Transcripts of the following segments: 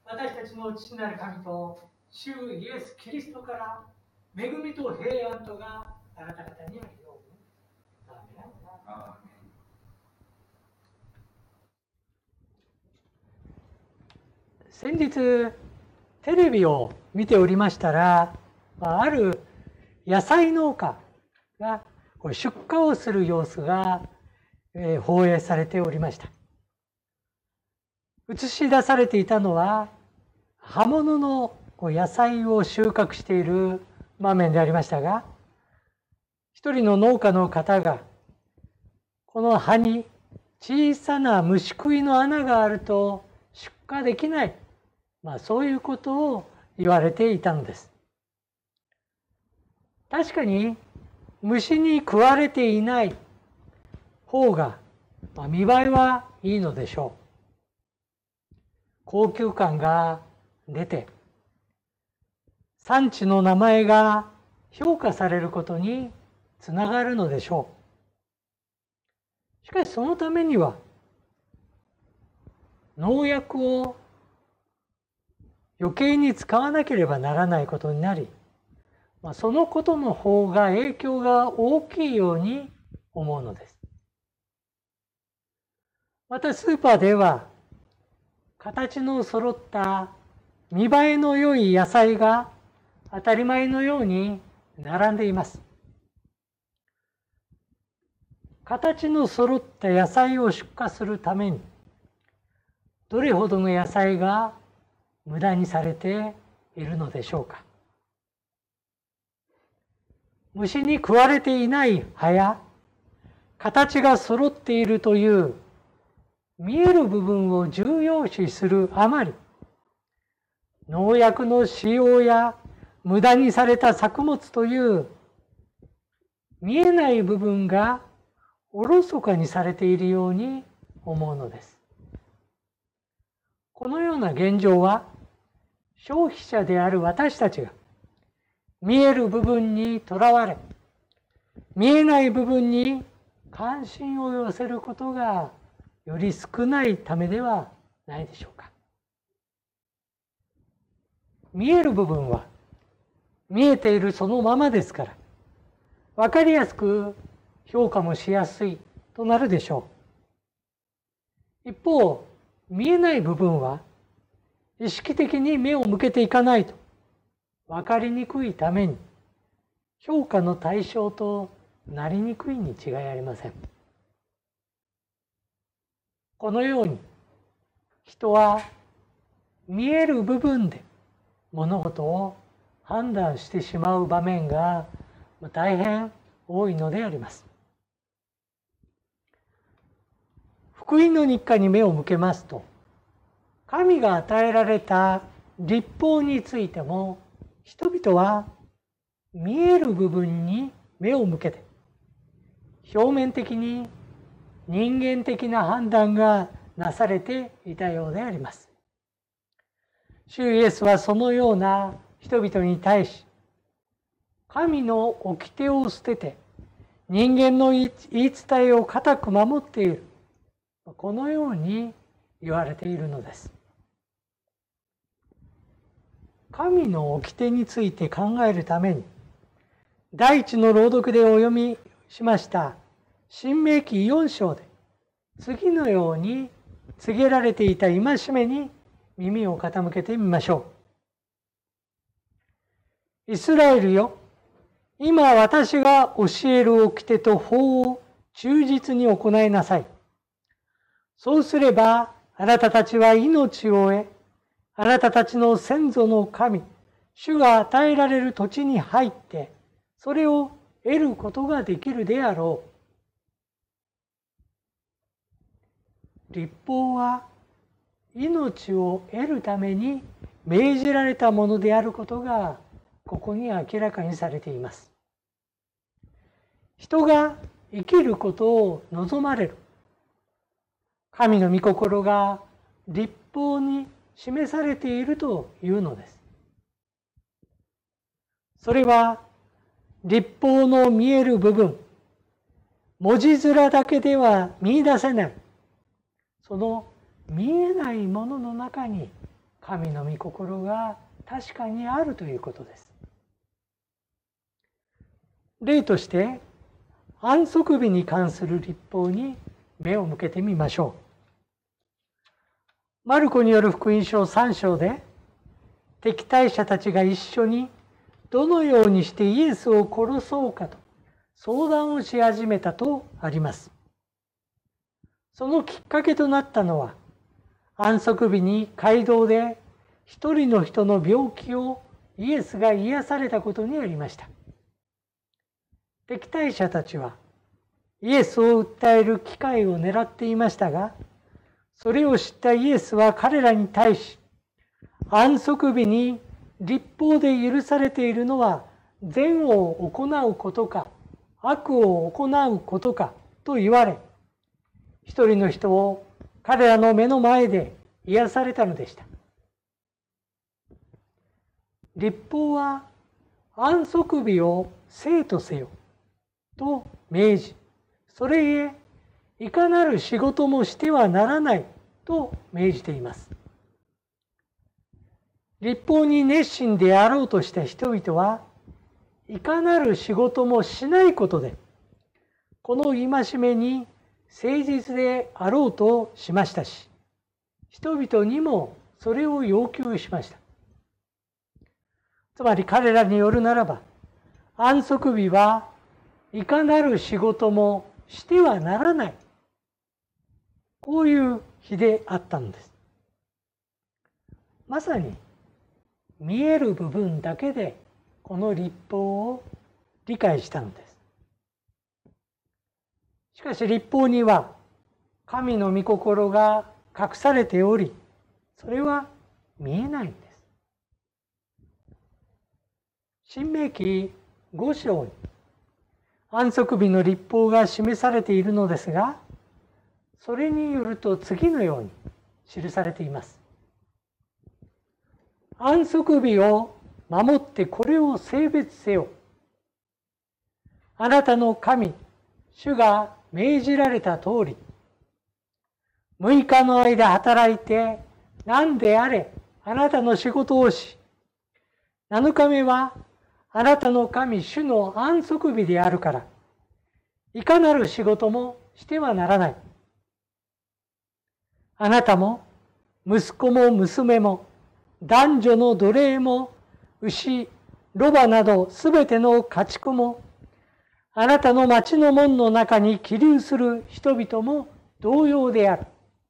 私たちの父なる神と主イエス・キリストから恵みと平安とがあなた方にあるように。アーメン。先日テレビを見ておりましたら、ある野菜農家が出荷をする様子が放映されておりました。映し出されていたのは葉物の野菜を収穫している場面でありましたが、一人の農家の方がこの葉に小さな虫食いの穴があると出荷できない、そういうことを言われていたのです。確かに虫に食われていない方が見栄えはいいのでしょう。高級感が出て産地の名前が評価されることにつながるのでしょう。しかしそのためには農薬を余計に使わなければならないことになり、そのことの方が影響が大きいように思うのです。またスーパーでは形の揃った見栄えの良い野菜が当たり前のように並んでいます。形の揃った野菜を出荷するためにどれほどの野菜が無駄にされているのでしょうか。虫に食われていない葉や形が揃っているという見える部分を重要視するあまり、農薬の使用や無駄にされた作物という見えない部分がおろそかにされているように思うのです。このような現状は消費者である私たちが見える部分にとらわれ、見えない部分に関心を寄せることがより少ないためではないでしょうか。見える部分は見えているそのままですから、分かりやすく評価もしやすいとなるでしょう。一方、見えない部分は意識的に目を向けていかないと分かりにくいために評価の対象となりにくいに違いありません。このように人は見える部分で物事を判断してしまう場面が大変多いのであります。福音の日課に目を向けますと、神が与えられた律法についても人々は見える部分に目を向けて表面的に人間的な判断がなされていたようであります。主イエスはそのような人々に対し、神の掟を捨てて人間の言い伝えを固く守っている、このように言われているのです。神の掟について考えるために、第一の朗読でお読みしました申命記4章で次のように告げられていた戒めに耳を傾けてみましょう。イスラエルよ、今私が教える掟と法を忠実に行いなさい。そうすればあなたたちは命を得、あなたたちの先祖の神、主が与えられる土地に入ってそれを得ることができるであろう。律法は命を得るために命じられたものであることがここに明らかにされています。人が生きることを望まれる神の御心が律法に示されているというのです。それは律法の見える部分、文字面だけでは見出せない、その見えないものの中に神の御心が確かにあるということです。例として安息日に関する律法に目を向けてみましょう。マルコによる福音書3章で敵対者たちが一緒にどのようにしてイエスを殺そうかと相談をし始めたとあります。そのきっかけとなったのは、安息日に街道で一人の人の病気をイエスが癒されたことにありました。敵対者たちはイエスを訴える機会を狙っていましたが、それを知ったイエスは彼らに対し、安息日に律法で許されているのは善を行うことか悪を行うことかと言われ、一人の人を彼らの目の前で癒されたのでした。律法は安息日を聖とせよと命じ、それゆえいかなる仕事もしてはならないと命じています。律法に熱心であろうとした人々はいかなる仕事もしないことで、この戒めに誠実であろうとしましたし、人々にもそれを要求しました。つまり彼らによるならば、安息日はいかなる仕事もしてはならない、こういう日であったのです。まさに見える部分だけでこの律法を理解したのです。しかし律法には神の御心が隠されており、それは見えないんです。申命記5章に安息日の律法が示されているのですが、それによると次のように記されています。安息日を守ってこれを聖別せよ。あなたの神、主が命じられた通り、6日の間働いて何であれあなたの仕事をし、7日目はあなたの神、主の安息日であるから、いかなる仕事もしてはならない。あなたも息子も娘も男女の奴隷も牛、ロバなどすべての家畜も、あなたの町の門の中に起立する人々も同様である。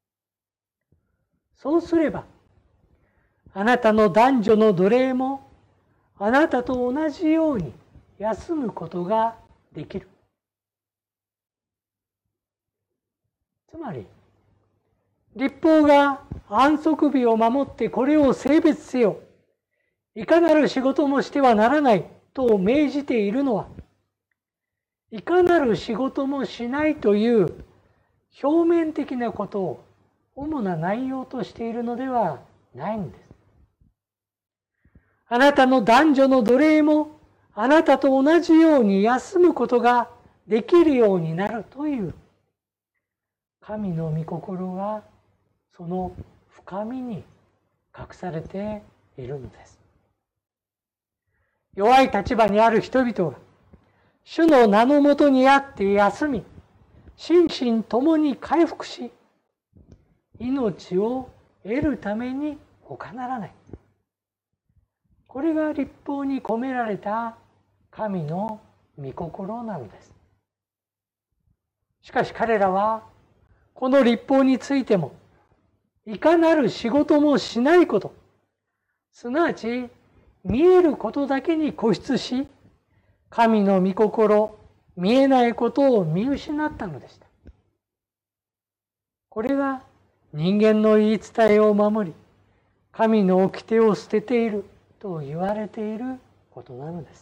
そうすれば、あなたの男女の奴隷もあなたと同じように休むことができる。つまり、律法が安息日を守ってこれを聖別せよ。いかなる仕事もしてはならないと命じているのは、いかなる仕事もしないという表面的なことを主な内容としているのではないんです。あなたの男女の奴隷もあなたと同じように休むことができるようになるという神の御心がその深みに隠されているのです。弱い立場にある人々が主の名のもとにあって休み、心身ともに回復し、命を得るために他ならない。これが律法に込められた神の御心なのです。しかし彼らはこの律法についてもいかなる仕事もしないこと、すなわち見えることだけに固執し、神の御心、見えないことを見失ったのでした。これが人間の言い伝えを守り、神の掟を捨てていると言われていることなのです。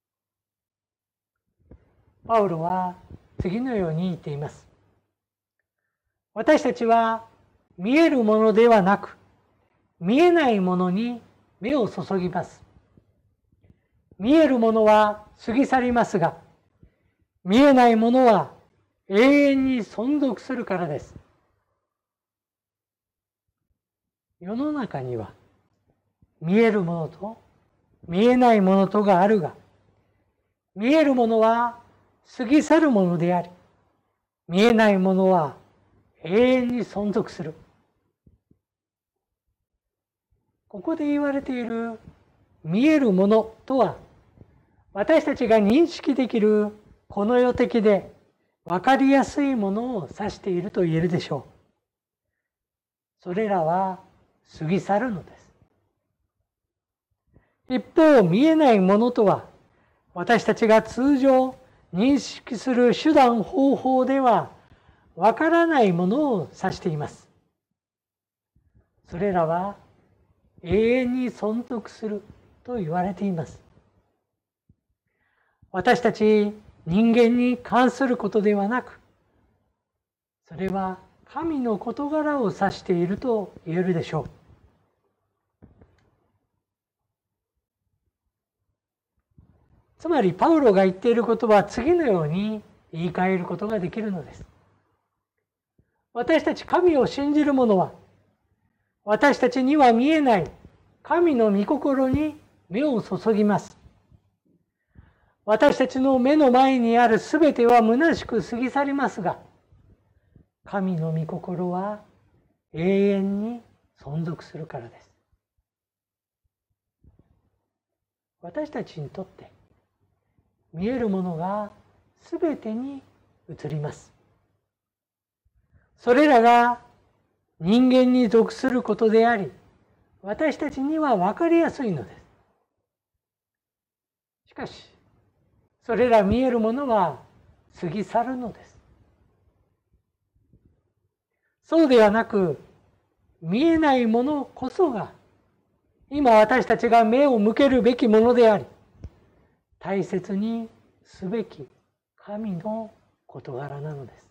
パウロは次のように言っています。私たちは見えるものではなく、見えないものに目を注ぎます。見えるものは過ぎ去りますが、見えないものは永遠に存続するからです。世の中には見えるものと見えないものとがあるが、見えるものは過ぎ去るものであり、見えないものは永遠に存続する。ここで言われている見えるものとは、私たちが認識できるこの世的で分かりやすいものを指していると言えるでしょう。それらは過ぎ去るのです。一方、見えないものとは、私たちが通常認識する手段方法では分からないものを指しています。それらは永遠に存続すると言われています。私たち人間に関することではなく、それは神の事柄を指していると言えるでしょう。つまりパウロが言っていることは次のように言い換えることができるのです。私たち神を信じる者は、私たちには見えない神の御心に目を注ぎます。私たちの目の前にあるすべては虚しく過ぎ去りますが、神の御心は永遠に存続するからです。私たちにとって見えるものがすべてに移ります。それらが人間に属することであり、私たちには分かりやすいのです。しかし、それら見えるものは過ぎ去るのです。そうではなく、見えないものこそが、今私たちが目を向けるべきものであり、大切にすべき神の事柄なのです。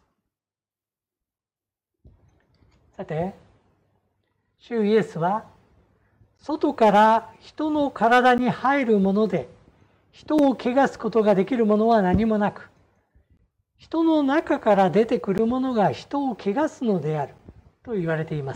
さて、主イエスは、外から人の体に入るもので、人を汚すことができるものは何もなく、人の中から出てくるものが人を汚すのであると言われています。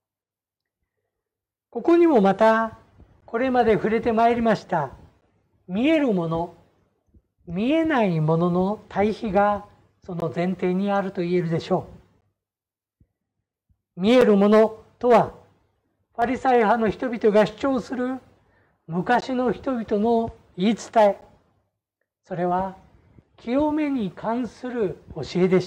ここにもまた、これまで触れてまいりました、見えるもの、見えないものの対比がその前提にあると言えるでしょう。見えるものとは、ファリサイ派の人々が主張する昔の人々の言い伝え、それは清めに関する教えでした。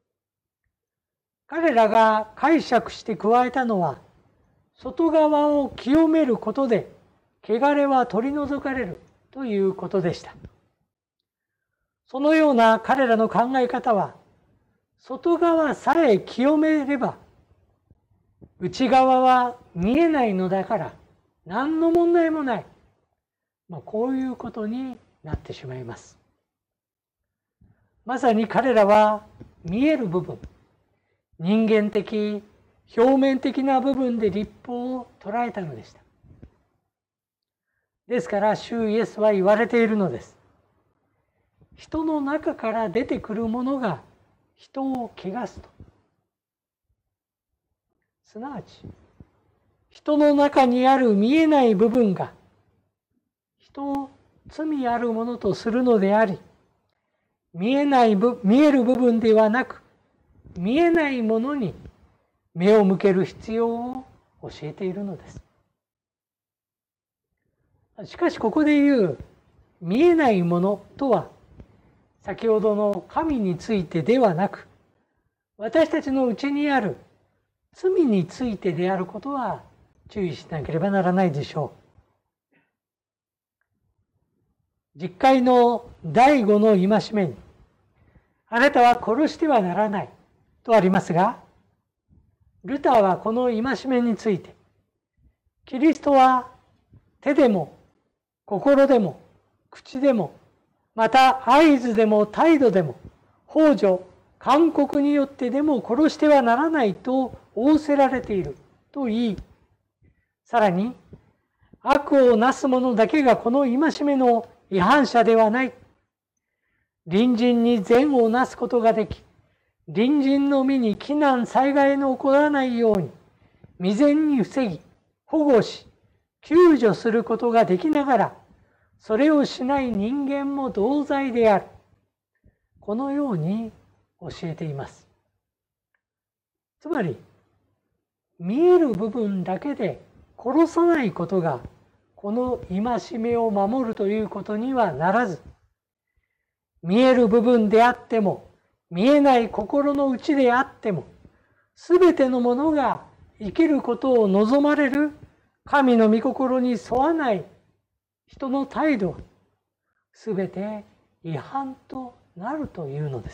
彼らが解釈して加えたのは、外側を清めることで汚れは取り除かれるということでした。そのような彼らの考え方は、外側さえ清めれば、内側は見えないのだから何の問題もない。こういうことになってしまいます。まさに彼らは見える部分、人間的、表面的な部分で律法を捉えたのでした。ですから主イエスは言われているのです。人の中から出てくるものが人を汚すと。すなわち、人の中にある見えない部分が人を罪あるものとするのであり、見える部分ではなく、見えないものに目を向ける必要を教えているのです。しかしここで言う見えないものとは、先ほどの神についてではなく、私たちのうちにある罪についてであることは注意しなければならないでしょう。十戒の第5の戒めに、あなたは殺してはならないとありますが、ルターはこの戒めについて、キリストは手でも心でも口でも、また合図でも態度でも幇助勧告によってでも殺してはならないと仰せられていると言い、さらに悪をなす者だけがこの戒めの違反者ではない。隣人に善をなすことができ、隣人の身に危難災害の起こらないように未然に防ぎ保護し、 救助することができながら、それをしない人間も同罪である。このように教えています。つまり、見える部分だけで殺さないことが、この戒めを守るということにはならず、見える部分であっても、見えない心の内であっても、すべてのものが生きることを望まれる神の御心に沿わない人の態度は、すべて違反となるというのです。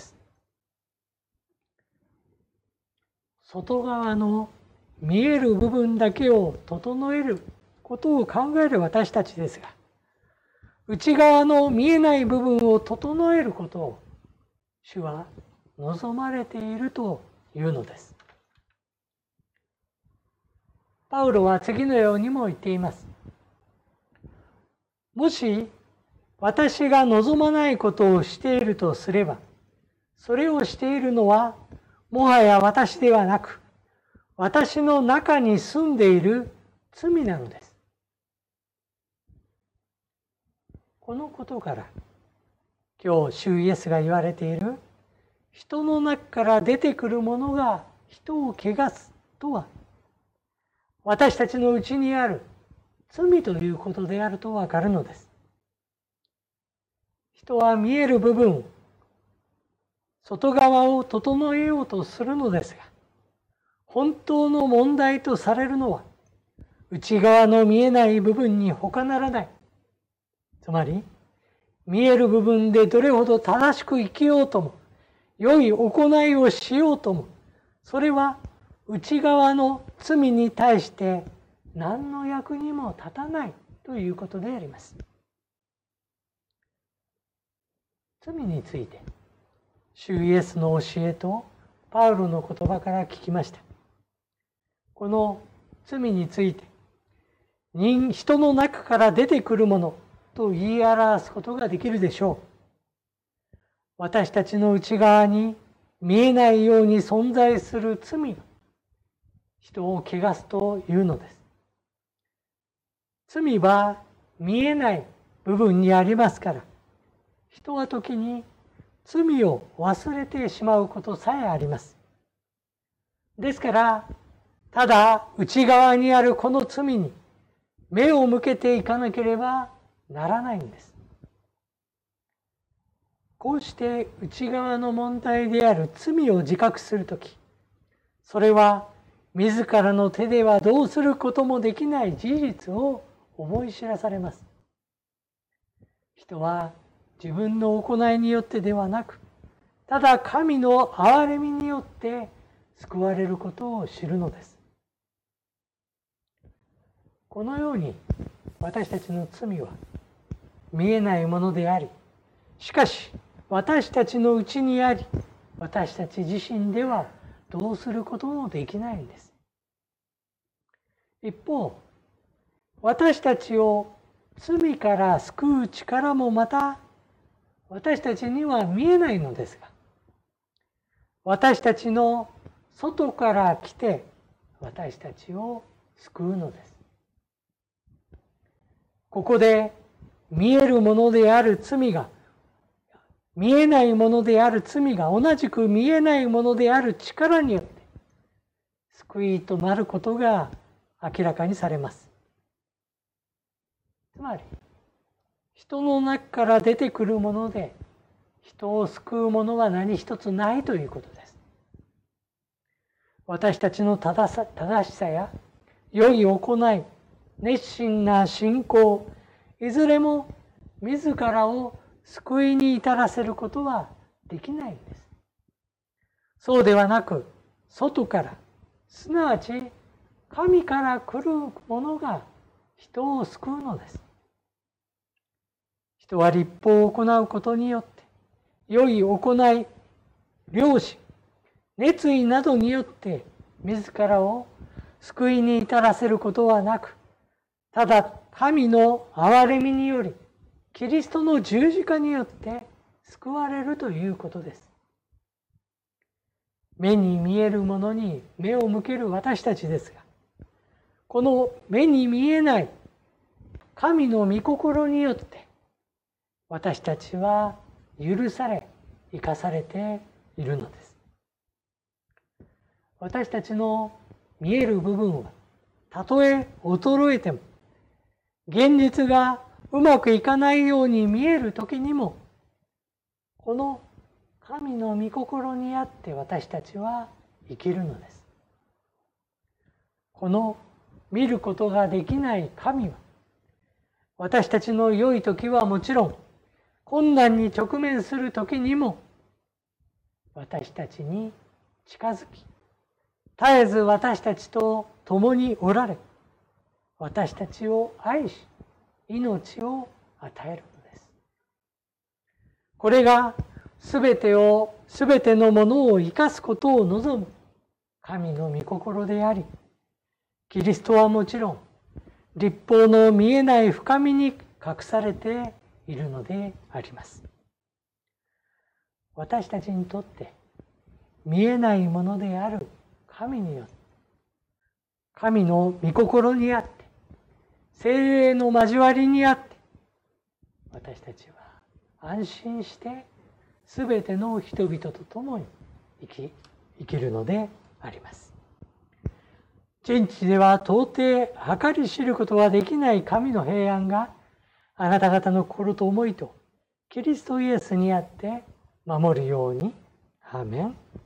外側の見える部分だけを整えることを考える私たちですが、内側の見えない部分を整えることを主は望まれているというのです。パウロは次のようにも言っています。もし私が望まないことをしているとすれば、それをしているのはもはや私ではなく、私の中に住んでいる罪なのです。このことから、今日主イエスが言われている、人の中から出てくるものが人を汚すとは、私たちのうちにある罪ということであるとわかるのです。人は見える部分、外側を整えようとするのですが、本当の問題とされるのは、内側の見えない部分に他ならない。つまり、見える部分でどれほど正しく生きようとも、良い行いをしようとも、それは内側の罪に対して何の役にも立たないということであります。罪について、主イエスの教えとパウロの言葉から聞きました。この罪について、人の中から出てくるものと言い表すことができるでしょう。私たちの内側に見えないように存在する罪が人を汚すというのです。罪は見えない部分にありますから、人は時に罪を忘れてしまうことさえあります。ですから、ただ内側にあるこの罪に目を向けていかなければならないんです。こうして内側の問題である罪を自覚するとき、それは自らの手ではどうすることもできない事実を思い知らされます。人は自分の行いによってではなく、ただ神の憐れみによって救われることを知るのです。このように私たちの罪は見えないものであり、しかし私たちのうちにあり、私たち自身ではどうすることもできないんです。一方、私たちを罪から救う力もまた私たちには見えないのですが、私たちの外から来て私たちを救うのです。ここで見えるものである罪が、見えないものである罪が同じく見えないものである力によって救いとなることが明らかにされます。つまり、人の中から出てくるもので人を救うものは何一つないということです。私たちの正しさや良い行い、熱心な信仰、いずれも自らを救いに至らせることはできないんです。そうではなく、外から、すなわち神から来るものが人を救うのです。人は律法を行うことによって、良い行い、良心、熱意などによって自らを救いに至らせることはなく、ただ神の憐れみにより、キリストの十字架によって救われるということです。目に見えるものに目を向ける私たちですが、この目に見えない神の御心によって私たちは許され生かされているのです。私たちの見える部分はたとえ衰えても、現実がうまくいかないように見える時にも、この神の御心にあって私たちは生きるのです。この見ることができない神は、私たちの良い時はもちろん、困難に直面する時にも、私たちに近づき、絶えず私たちと共におられ、私たちを愛し、命を与えるのです。これがすべてのものを生かすことを望む神の御心であり、キリストはもちろん、律法の見えない深みに隠されているのであります。私たちにとって見えないものである神によって、神の御心にあって、聖霊の交わりにあって、私たちは安心してすべての人々と共に生きるのであります。人知では到底計り知ることはできない神の平安が、あなた方の心と思いとキリストイエスにあって守るように。アーメン。